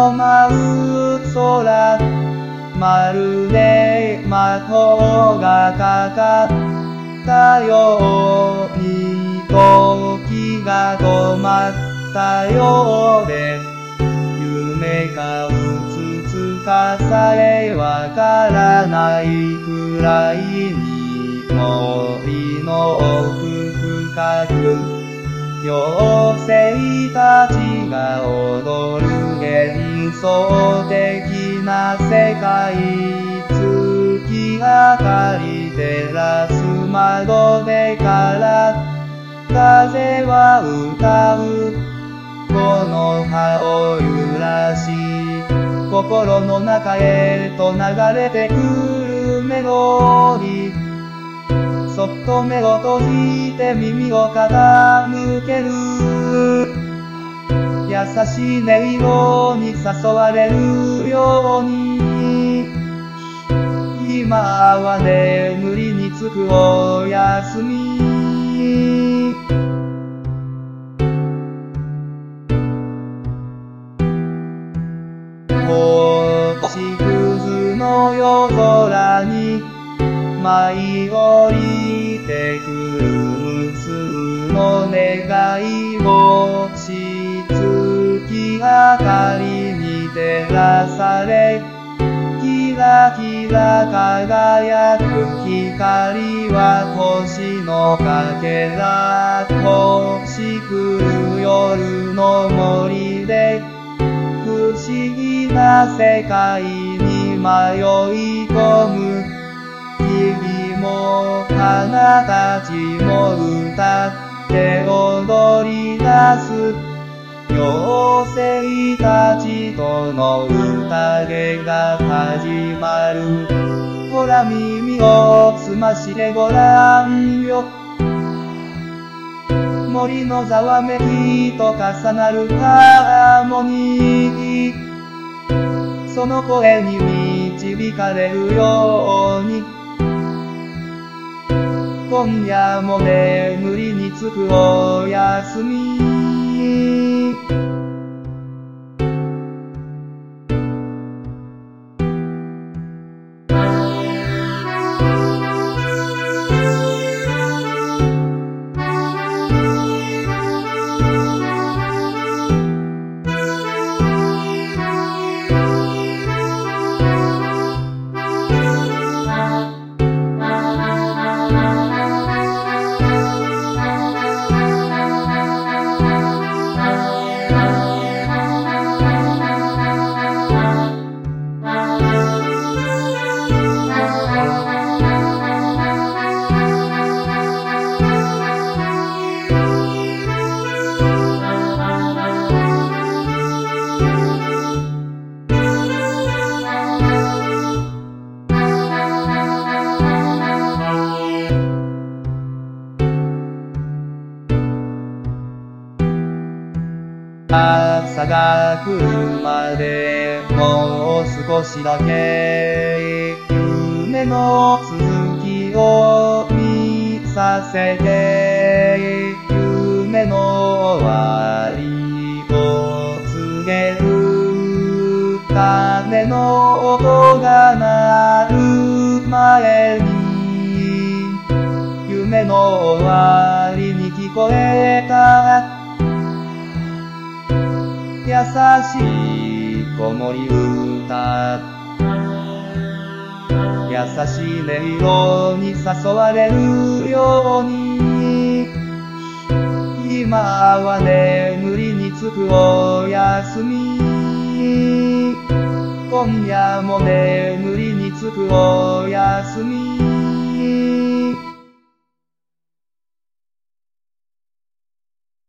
の舞う空、まるで魔法がかかったように時が止まったようで、夢かうつつかさえわからないくらいに森の奥深く妖精たちが踊る幻想的な世界、月明かり照らす窓辺から風は歌う、この葉を揺らし心の中へと流れてくるメロディー、そっと目を閉じて耳を傾ける、優しい音色に誘われるように、今は眠りにつくおやすみ。星屑の夜空に舞い降りてくる無数の願い星、月明かりに照らされキラキラ輝く光は星のかけら、星降る夜の森で不思議な世界に迷い込む、君も花たちも歌って踊り出す、妖精たちとの宴が始まる。ほら耳を澄ましてごらんよ、森のざわめきと重なるハーモニー、その声に導かれるように、今夜も眠りにつくおやすみ。朝が来るまでもう少しだけ夢の続きを見させて、夢の終わりを告げる鐘の音が鳴る前に、夢の終わりに聞こえた優しい子守歌、優しい音色に誘われるように、今は眠りにつくおやすみ。今夜も眠りにつくおやすみ。